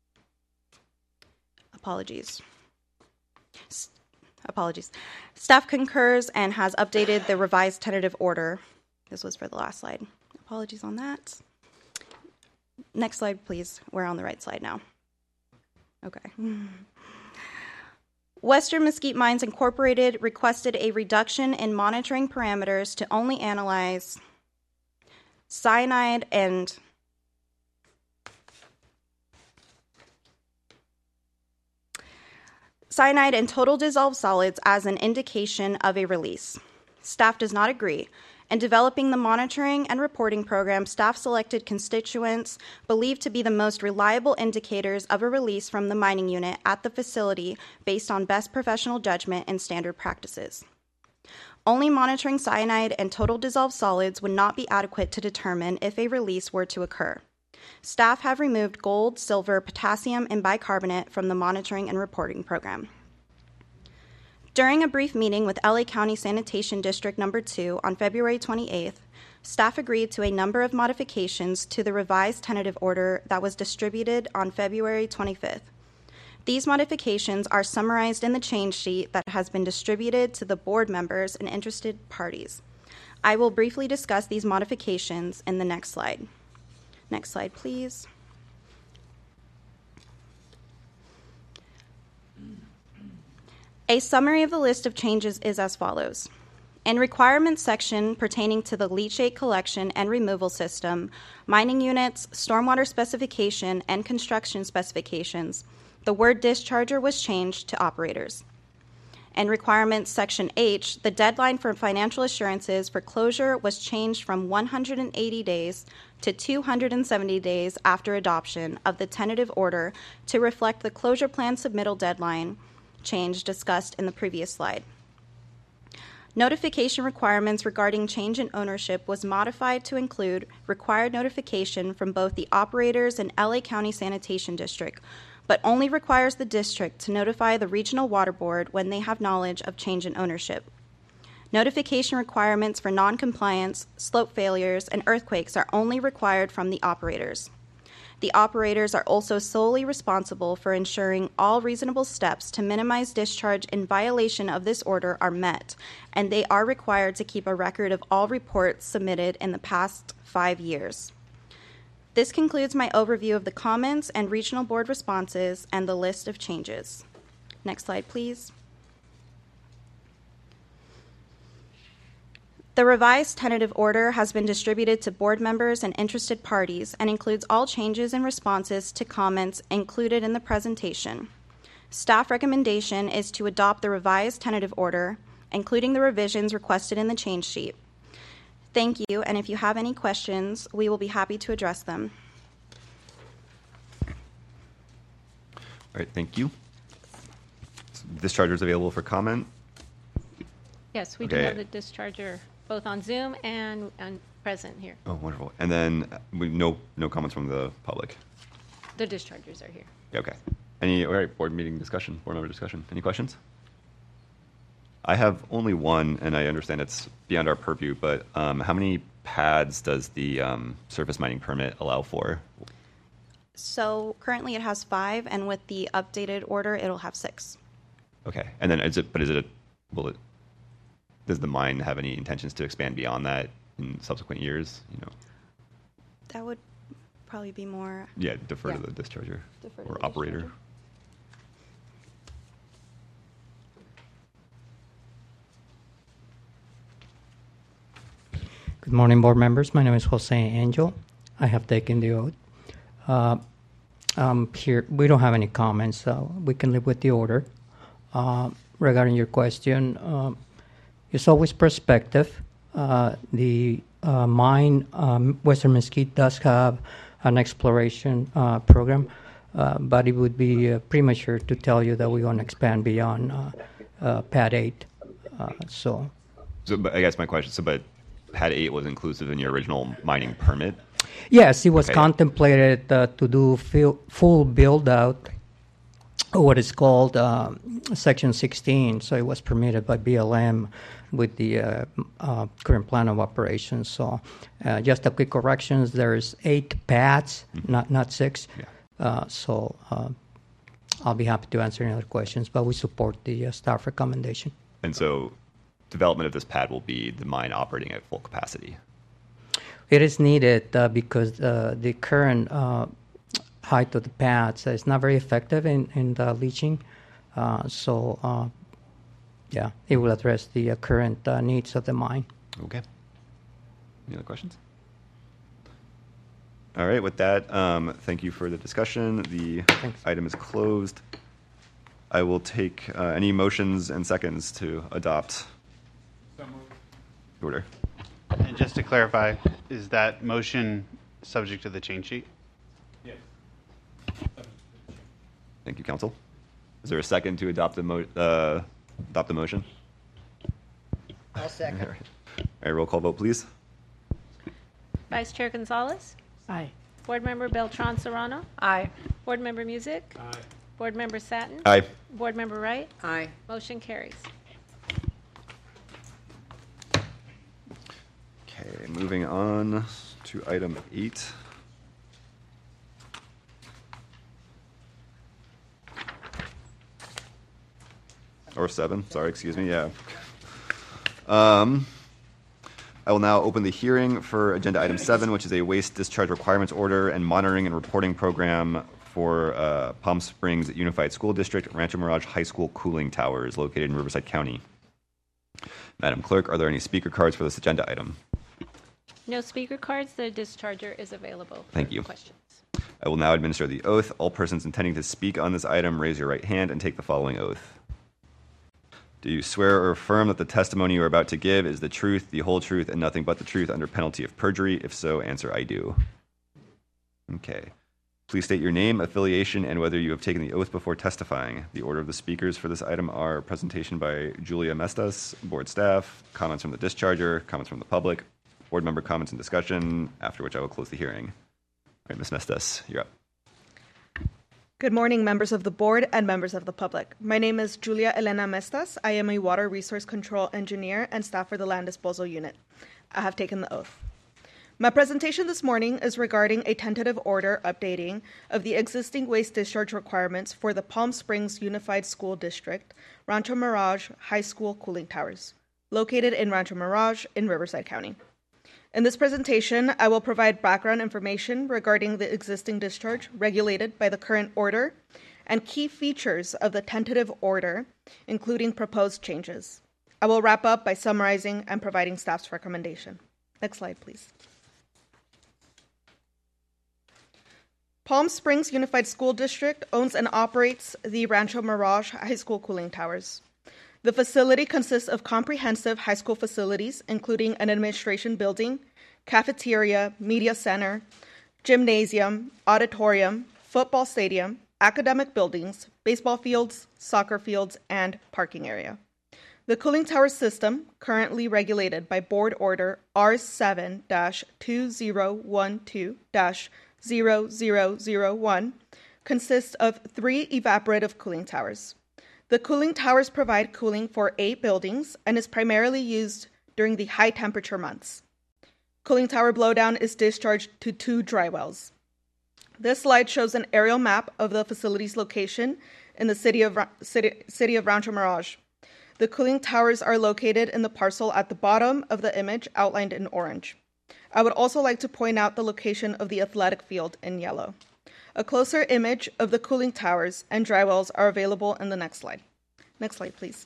H: apologies, S- apologies. Staff concurs and has updated the revised tentative order. This was for the last slide. Apologies on that. Next slide, please. We're on the right slide now. Okay. Western Mesquite Mines Incorporated requested a reduction in monitoring parameters to only analyze cyanide and cyanide and total dissolved solids as an indication of a release. Staff does not agree. In developing the monitoring and reporting program, staff selected constituents believed to be the most reliable indicators of a release from the mining unit at the facility based on best professional judgment and standard practices. Only monitoring cyanide and total dissolved solids would not be adequate to determine if a release were to occur. Staff have removed gold, silver, potassium, and bicarbonate from the monitoring and reporting program. During a brief meeting with L A County Sanitation District Number two on February twenty-eighth, staff agreed to a number of modifications to the revised tentative order that was distributed on February twenty-fifth. These modifications are summarized in the change sheet that has been distributed to the board members and interested parties. I will briefly discuss these modifications in the next slide. Next slide, please. A summary of the list of changes is as follows. In requirements section pertaining to the leachate collection and removal system, mining units, stormwater specification, and construction specifications, the word discharger was changed to operators. In requirements section H, the deadline for financial assurances for closure was changed from one hundred eighty days to two hundred seventy days after adoption of the tentative order to reflect the closure plan submittal deadline change discussed in the previous slide. Notification requirements regarding change in ownership was modified to include required notification from both the operators and L A County Sanitation District, but only requires the district to notify the Regional Water Board when they have knowledge of change in ownership. Notification requirements for noncompliance, slope failures, and earthquakes are only required from the operators. The operators are also solely responsible for ensuring all reasonable steps to minimize discharge in violation of this order are met, and they are required to keep a record of all reports submitted in the past five years. This concludes my overview of the comments and regional board responses and the list of changes. Next slide, please. The revised tentative order has been distributed to board members and interested parties and includes all changes and responses to comments included in the presentation. Staff recommendation is to adopt the revised tentative order, including the revisions requested in the change sheet. Thank you, and if you have any questions, we will be happy to address them.
A: All right, thank you. Discharger is available for comment.
C: Yes, we do
A: Okay.
C: have the discharger both on Zoom and, and present here.
A: Oh, wonderful. And then uh, we no no comments from the public.
C: The dischargers are here.
A: Yeah, okay. Any all right, board meeting discussion, board member discussion. Any questions? I have only one, and I understand it's beyond our purview, but um, how many pads does the um, surface mining permit allow for?
H: So currently it has five, and with the updated order, it'll have six.
A: Okay. And then is it, but is it, a, will it, does the mine have any intentions to expand beyond that in subsequent years? You know,
H: That would probably be more.
A: yeah, defer
H: Yeah.
A: to the discharger
H: Defer to
A: or
H: the
A: operator.
H: discharger.
F: Good morning, board members. My name is Jose Angel. I have taken the oath. Uh, um, here, we don't have any comments, so we can live with the order. Uh, regarding your question, um, it's always perspective. Uh, the uh, mine, um, Western Mesquite, does have an exploration uh, program. uh, but it would be uh, premature to tell you that we're going to expand beyond uh, uh, pad eight. Uh, so,
A: So, but I guess my question. So, but pad eight was inclusive in your original mining permit.
F: yes, it was
A: Okay.
F: contemplated uh, to do full, full build out, what is called uh, Section sixteen. So it was permitted by B L M with the uh, uh, current plan of operations. So uh, just a quick corrections, there's eight pads,
A: Mm-hmm.
F: not not six.
A: Yeah.
F: Uh, so uh, I'll be happy to answer any other questions, but we support the uh, staff recommendation.
A: And so, development of this pad will be the mine operating at full capacity.
F: It is needed uh, because uh, the current uh, height of the pads is not very effective in, in the leaching. Uh, so, uh, yeah, it will address the uh, current uh, needs of the mine.
A: Okay. Any other questions? All right. With that, um, thank you for the discussion. The
F: Thanks.
A: item is closed. I will take uh, any motions and seconds to adopt. Order.
I: And just to clarify, is that motion subject to the change sheet?
A: Thank you, Council. Is there a second to adopt the mo- uh, adopt the motion?
B: I'll second.
A: All right. All right. Roll call vote, please.
C: Vice Chair Gonzalez?
B: Aye.
C: Board Member Beltran Serrano?
B: Aye.
C: Board Member Music? Aye. Board Member Satin?
A: Aye.
C: Board Member Wright?
B: Aye.
C: Motion carries.
A: Okay. Moving on to item eight. Or seven, sorry, excuse me, yeah. Um, I will now open the hearing for agenda item seven, which is a waste discharge requirements order and monitoring and reporting program for uh, Palm Springs Unified School District, Rancho Mirage High School cooling towers located in Riverside County. Madam Clerk, are there any speaker cards for this agenda item?
C: No speaker cards. The discharger is available.
A: Thank
C: for
A: you.
C: Questions.
A: I will now administer the oath. All persons intending to speak on this item, raise your right hand and take the following oath. Do you swear or affirm that the testimony you are about to give is the truth, the whole truth, and nothing but the truth under penalty of perjury? If so, answer I do. Okay. Please state your name, affiliation, and whether you have taken the oath before testifying. The order of the speakers for this item are presentation by Julia Mestas, board staff, comments from the discharger, comments from the public, board member comments and discussion, after which I will close the hearing. All right, Miz Mestas, you're up.
J: Good morning, members of the board and members of the public. My name is Julia Elena Mestas. I am a water resource control engineer and staff for the land disposal unit. I have taken the oath. My presentation this morning is regarding a tentative order updating of the existing waste discharge requirements for the Palm Springs Unified School District, Rancho Mirage High School cooling towers, located in Rancho Mirage in Riverside County. In this presentation, I will provide background information regarding the existing discharge regulated by the current order and key features of the tentative order, including proposed changes. I will wrap up by summarizing and providing staff's recommendation. Next slide, please. Palm Springs Unified School District owns and operates the Rancho Mirage High School cooling towers. The facility consists of comprehensive high school facilities, including an administration building, cafeteria, media center, gymnasium, auditorium, football stadium, academic buildings, baseball fields, soccer fields, and parking area. The cooling tower system, currently regulated by Board Order R seven dash two zero one two dash zero zero zero one, consists of three evaporative cooling towers. The cooling towers provide cooling for eight buildings and is primarily used during the high temperature months. Cooling tower blowdown is discharged to two dry wells. This slide shows an aerial map of the facility's location in the city of, city, city of Rancho Mirage. The cooling towers are located in the parcel at the bottom of the image outlined in orange. I would also like to point out the location of the athletic field in yellow. A closer image of the cooling towers and dry wells are available in the next slide. Next slide, please.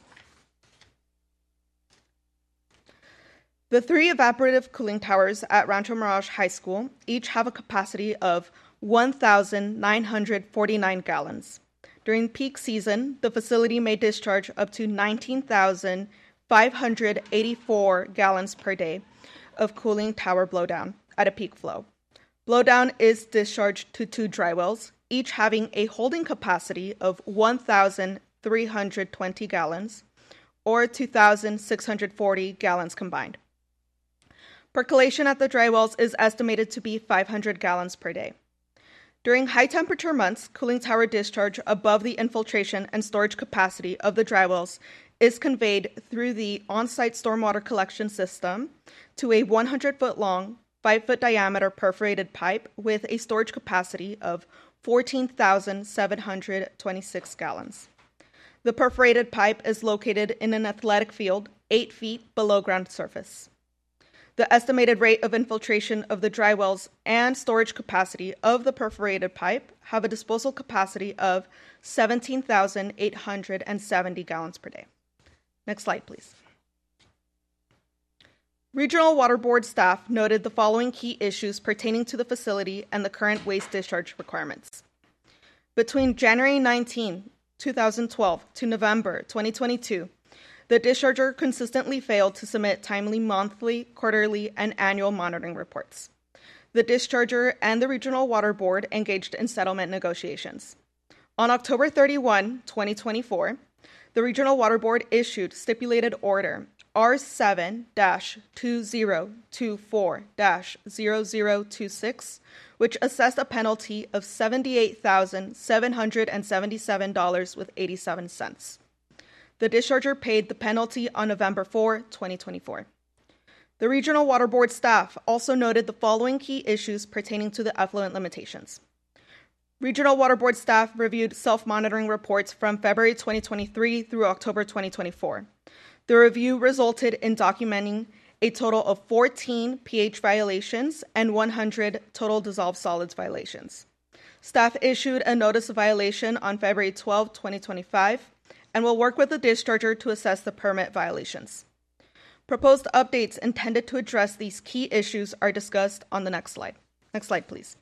J: The three evaporative cooling towers at Rancho Mirage High School each have a capacity of one thousand nine hundred forty-nine gallons. During peak season, the facility may discharge up to nineteen thousand five hundred eighty-four gallons per day of cooling tower blowdown at a peak flow. Blowdown is discharged to two dry wells, each having a holding capacity of one thousand three hundred twenty gallons, or two thousand six hundred forty gallons combined. Percolation at the dry wells is estimated to be five hundred gallons per day. During high temperature months, cooling tower discharge above the infiltration and storage capacity of the dry wells is conveyed through the on-site stormwater collection system to a one hundred foot long, five foot diameter perforated pipe with a storage capacity of fourteen thousand seven hundred twenty-six gallons. The perforated pipe is located in an athletic field eight feet below ground surface. The estimated rate of infiltration of the dry wells and storage capacity of the perforated pipe have a disposal capacity of seventeen thousand eight hundred seventy gallons per day. Next slide, please. Regional Water Board staff noted the following key issues pertaining to the facility and the current waste discharge requirements. Between January nineteenth, twenty twelve to November twenty twenty-two, the discharger consistently failed to submit timely monthly, quarterly, and annual monitoring reports. The discharger and the Regional Water Board engaged in settlement negotiations. On October thirty-first, twenty twenty-four, the Regional Water Board issued stipulated order R seven dash two zero two four dash zero zero two six, which assessed a penalty of seventy-eight thousand seven hundred seventy-seven dollars and eighty-seven cents. The discharger paid the penalty on November fourth, twenty twenty-four. The Regional Water Board staff also noted the following key issues pertaining to the effluent limitations. Regional Water Board staff reviewed self-monitoring reports from February twenty twenty-three through October twenty twenty-four. The review resulted in documenting a total of fourteen pH violations and one hundred total dissolved solids violations. Staff issued a notice of violation on February twelfth, twenty twenty-five, and will work with the discharger to assess the permit violations. Proposed updates intended to address these key issues are discussed on the next slide. Next slide, please.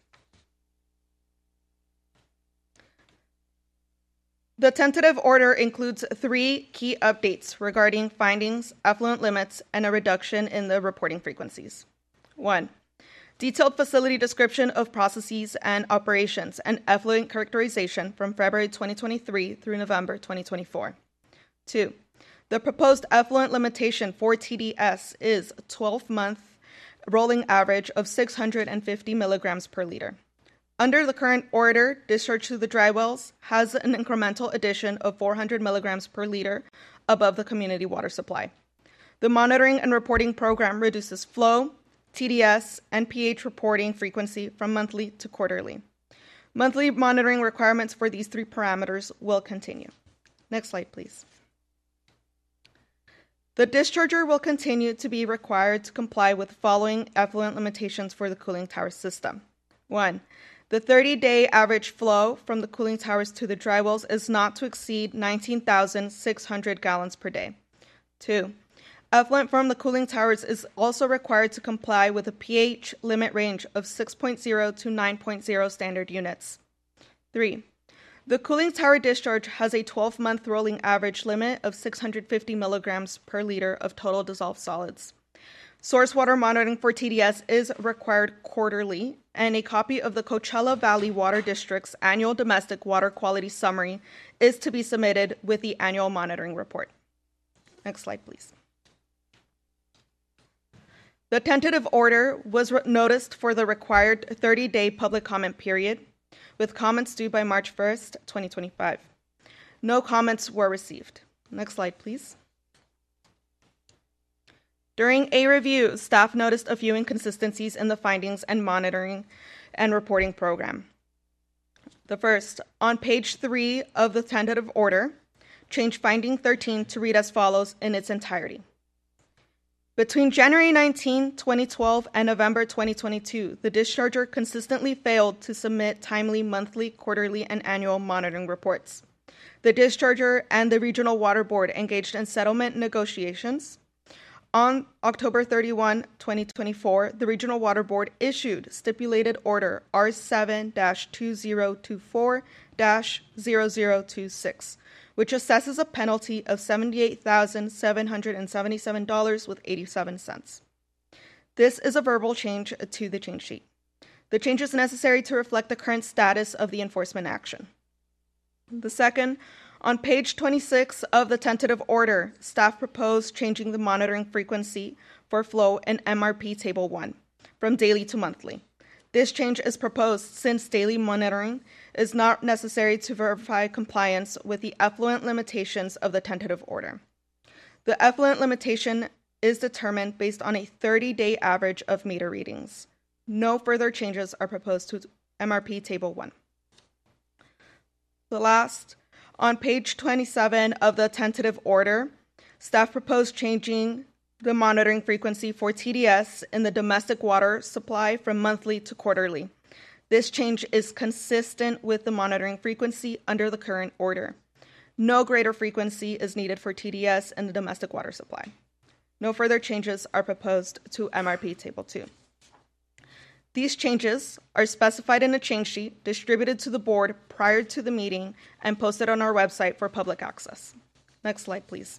J: The tentative order includes three key updates regarding findings, effluent limits, and a reduction in the reporting frequencies. One, detailed facility description of processes and operations and effluent characterization from February twenty twenty-three through November twenty twenty-four. Two, the proposed effluent limitation for T D S is a twelve-month rolling average of six hundred fifty milligrams per liter. Under the current order, discharge to the dry wells has an incremental addition of four hundred milligrams per liter above the community water supply. The monitoring and reporting program reduces flow, T D S, and pH reporting frequency from monthly to quarterly. Monthly monitoring requirements for these three parameters will continue. Next slide, please. The discharger will continue to be required to comply with the following effluent limitations for the cooling tower system. One, the thirty-day average flow from the cooling towers to the dry wells is not to exceed nineteen thousand six hundred gallons per day. Two, effluent from the cooling towers is also required to comply with a pH limit range of six point zero to nine point zero standard units. Three, the cooling tower discharge has a twelve-month rolling average limit of six hundred fifty milligrams per liter of total dissolved solids. Source water monitoring for T D S is required quarterly, and a copy of the Coachella Valley Water District's annual domestic water quality summary is to be submitted with the annual monitoring report. Next slide, please. The tentative order was re- noticed for the required thirty-day public comment period, with comments due by March first, twenty twenty-five. No comments were received. Next slide, please. During a review, staff noticed a few inconsistencies in the findings and monitoring and reporting program. The first, on page three of the tentative order, change finding thirteen to read as follows in its entirety. Between January nineteenth, twenty twelve and November twenty twenty-two, the discharger consistently failed to submit timely monthly, quarterly, and annual monitoring reports. The discharger and the Regional Water Board engaged in settlement negotiations. On October thirty-first, twenty twenty-four, the Regional Water Board issued stipulated order R seven dash two zero two four dash zero zero two six, which assesses a penalty of seventy-eight thousand seven hundred seventy-seven dollars and eighty-seven cents. This is a verbal change to the change sheet. The change is necessary to reflect the current status of the enforcement action. The second, on page twenty-six of the tentative order, staff proposed changing the monitoring frequency for flow in M R P Table one from daily to monthly. This change is proposed since daily monitoring is not necessary to verify compliance with the effluent limitations of the tentative order. The effluent limitation is determined based on a thirty-day average of meter readings. No further changes are proposed to M R P Table one. The last, on page twenty-seven of the tentative order, staff proposed changing the monitoring frequency for T D S in the domestic water supply from monthly to quarterly. This change is consistent with the monitoring frequency under the current order. No greater frequency is needed for T D S in the domestic water supply. No further changes are proposed to M R P Table two. These changes are specified in a change sheet distributed to the board prior to the meeting and posted on our website for public access. Next slide, please.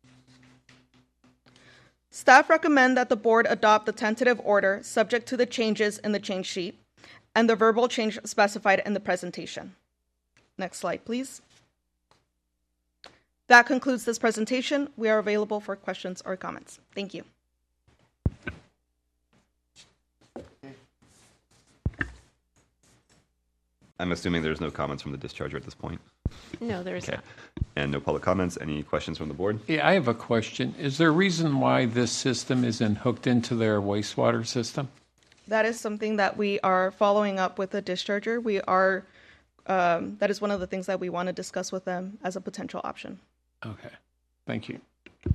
J: Staff recommend that the board adopt the tentative order subject to the changes in the change sheet and the verbal change specified in the presentation. Next slide, please. That concludes this presentation. We are available for questions or comments. Thank you.
A: I'm assuming there's no comments from the discharger at this point.
C: No, there is
A: Okay.
C: not.
A: And no public comments. Any questions from the board?
K: Yeah, I have a question. Is there a reason why this system isn't hooked into their wastewater system?
J: That is something that we are following up with the discharger. We are, um, that is one of the things that we want to discuss with them as a potential option.
K: Okay. Thank you.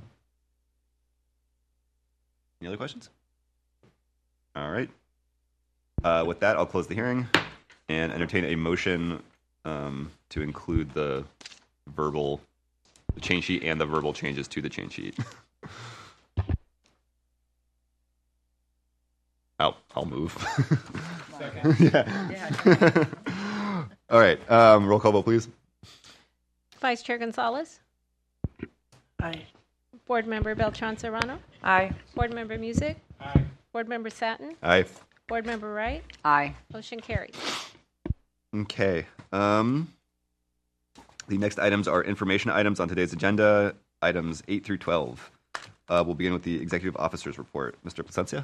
A: Any other questions? All right. Uh, with that, I'll close the hearing and entertain a motion um, to include the verbal, the change sheet and the verbal changes to the change sheet. I'll, I'll move. yeah. All right. Um, roll call vote, please.
C: Vice Chair Gonzalez?
B: Aye.
C: Board Member Beltran Serrano?
B: Aye.
C: Board Member Music? Aye. Board Member Satin?
A: Aye.
C: Board Member Wright?
B: Aye.
C: Motion carries.
A: Okay. Um, the next items are information items on today's agenda, items eight through twelve. Uh, we'll begin with the Executive Officer's Report. Mister Placencia?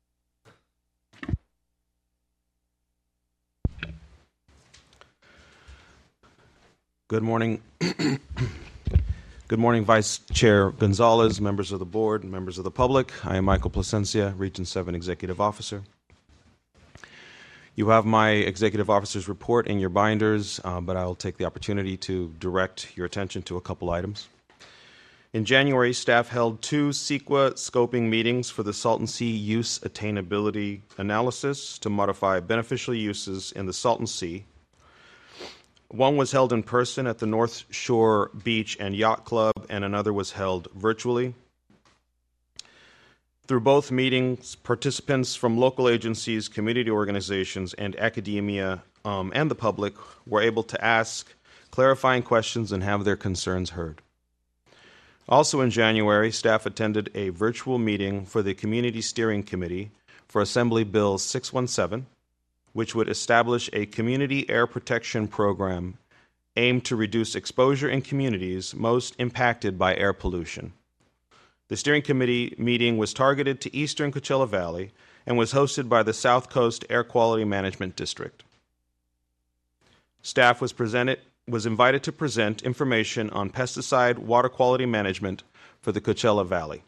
L: Good morning. Good morning, Vice Chair Gonzalez, members of the board, members of the public. I am Michael Placencia, Region seven Executive Officer. You have my Executive Officer's Report in your binders, uh, but I'll take the opportunity to direct your attention to a couple items. In January, staff held two CEQA scoping meetings for the Salton Sea Use Attainability Analysis to modify beneficial uses in the Salton Sea. One was held in person at the North Shore Beach and Yacht Club, and another was held virtually. Through both meetings, participants from local agencies, community organizations, and academia um, and the public were able to ask clarifying questions and have their concerns heard. Also in January, staff attended a virtual meeting for the Community Steering Committee for Assembly Bill six one seven, which would establish a community air protection program aimed to reduce exposure in communities most impacted by air pollution. The steering committee meeting was targeted to eastern Coachella Valley and was hosted by the South Coast Air Quality Management District. Staff was presented was invited to present information on pesticide water quality management for the Coachella Valley.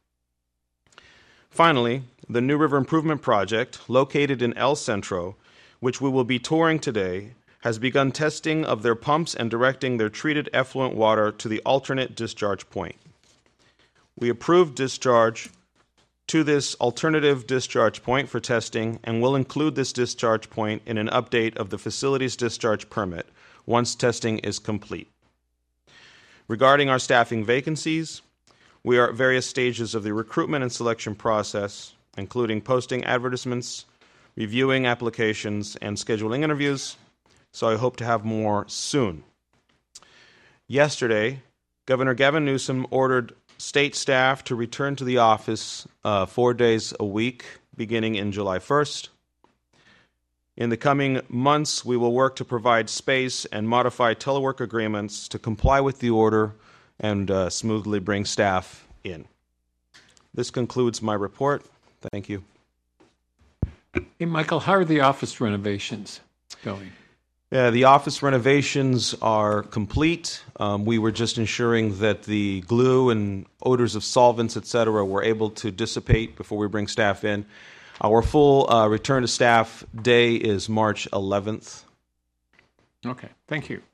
L: Finally, the New River Improvement Project, located in El Centro, which we will be touring today, has begun testing of their pumps and directing their treated effluent water to the alternate discharge point. We approved discharge to this alternative discharge point for testing and will include this discharge point in an update of the facility's discharge permit once testing is complete. Regarding our staffing vacancies, we are at various stages of the recruitment and selection process, including posting advertisements, reviewing applications, and scheduling interviews, so I hope to have more soon. Yesterday, Governor Gavin Newsom ordered state staff to return to the office uh, four days a week, beginning in July first. In the coming months, we will work to provide space and modify telework agreements to comply with the order and uh, smoothly bring staff in. This concludes my report. Thank you.
K: Hey, Michael, how are the office renovations going?
L: Yeah, the office renovations are complete. Um, we were just ensuring that the glue and odors of solvents, et cetera, were able to dissipate before we bring staff in. Our full uh, return to staff day is March eleventh.
K: Okay, thank you.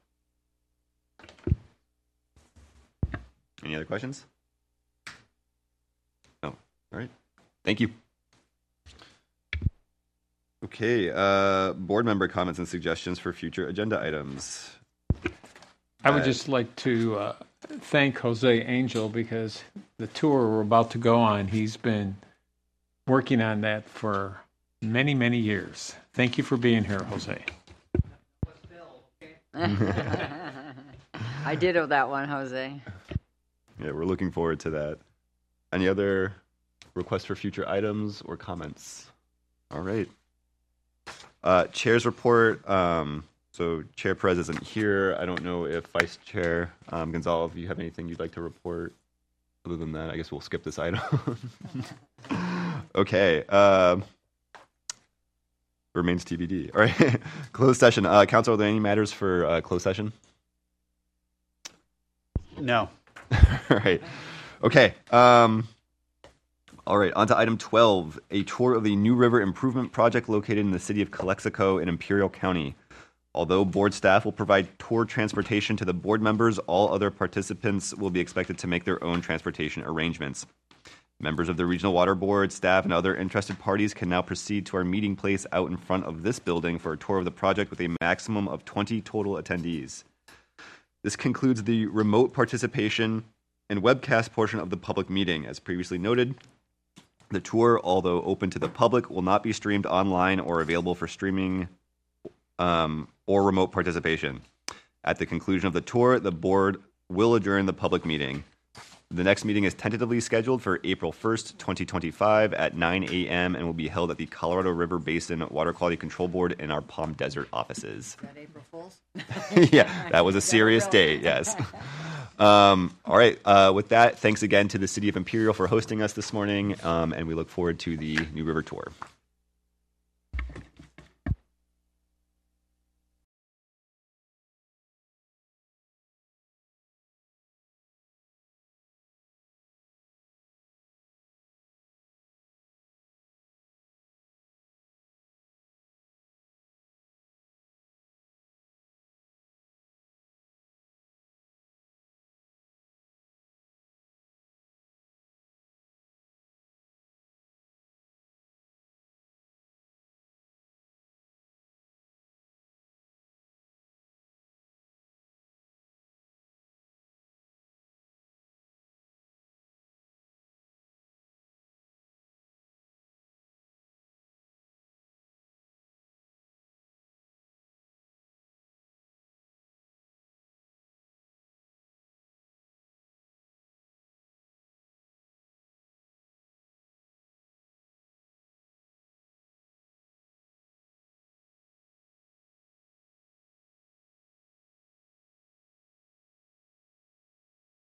A: Any other questions? No. All right. Thank you. Okay. Uh, board member comments and suggestions for future agenda items.
K: I would
A: Uh,
K: just like to uh, thank Jose Angel because the tour we're about to go on, he's been working on that for many, many years. Thank you for being here, Jose.
B: I ditto that one, Jose.
A: Yeah, we're looking forward to that. Any other requests for future items or comments? All right. Uh, chair's report. Um, so Chair Perez isn't here. I don't know if Vice Chair um, Gonzalez, if you have anything you'd like to report. Other than that, I guess we'll skip this item. Okay. Uh, remains T B D. All right. Closed session. Uh, Council, are there any matters for uh, closed session?
I: No.
A: All right. Okay. Um, all right. On to item twelve, a tour of the New River Improvement Project located in the city of Calexico in Imperial County. Although board staff will provide tour transportation to the board members, all other participants will be expected to make their own transportation arrangements. Members of the Regional Water Board, staff, and other interested parties can now proceed to our meeting place out in front of this building for a tour of the project with a maximum of twenty total attendees. This concludes the remote participation and webcast portion of the public meeting. As previously noted, the tour, although open to the public, will not be streamed online or available for streaming um, or remote participation. At the conclusion of the tour, the board will adjourn the public meeting. The next meeting is tentatively scheduled for April first, twenty twenty-five at nine a.m. and will be held at the Colorado River Basin Water Quality Control Board in our Palm Desert offices.
B: Is that April Fool's?
A: Yeah, that was a serious date, yes. Um, all right, uh, with that, thanks again to the City of Imperial for hosting us this morning, um, and we look forward to the New River Tour.